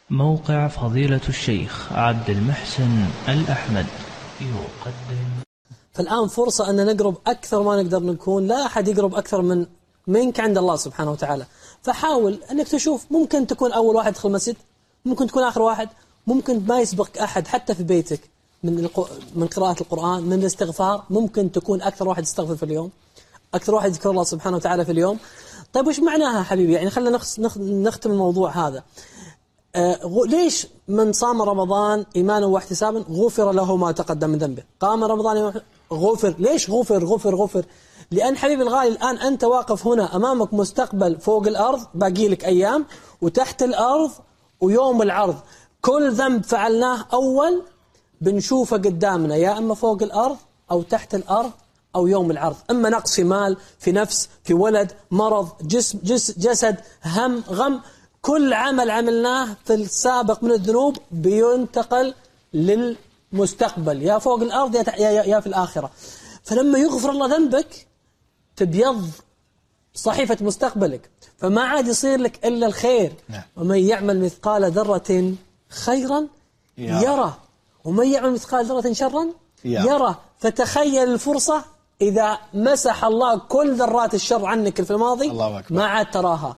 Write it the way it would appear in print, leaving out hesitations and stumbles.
موقع فضيلة الشيخ عبد المحسن الأحمد يقدم. فالآن فرصة أن نقرب أكثر ما نقدر نكون، لا أحد يقرب أكثر منك عند الله سبحانه وتعالى. فحاول أنك تشوف، ممكن تكون أول واحد يدخل المسجد، ممكن تكون آخر واحد، ممكن ما يسبق أحد حتى في بيتك من قراءة القرآن، من الاستغفار، ممكن تكون أكثر واحد يستغفر في اليوم، أكثر واحد يذكر الله سبحانه وتعالى في اليوم. طيب وش معناها حبيبي؟ يعني خلينا نختم الموضوع هذا. ليش من صام رمضان إيمانا واحتسابا غفر له ما تقدم من ذنبه؟ قام رمضان غفر. ليش غفر؟ لأن حبيبي الغالي الآن أنت واقف هنا أمامك مستقبل فوق الأرض باقي لك أيام، وتحت الأرض ويوم العرض. كل ذنب فعلناه أول بنشوفه قدامنا، يا أما فوق الأرض أو تحت الأرض أو يوم العرض، أما نقص في مال، في نفس، في ولد، مرض، جسد، هم، غم. كل عمل عملناه في السابق من الذنوب بينتقل للمستقبل، يا فوق الأرض يا في الآخرة. فلما يغفر الله ذنبك تبيض صحيفة مستقبلك، فما عاد يصير لك إلا الخير. ومن يعمل مثقال ذرة خيرا يره، ومن يعمل مثقال ذرة شرا يره. فتخيل الفرصة إذا مسح الله كل ذرات الشر عنك في الماضي، ما عاد تراها.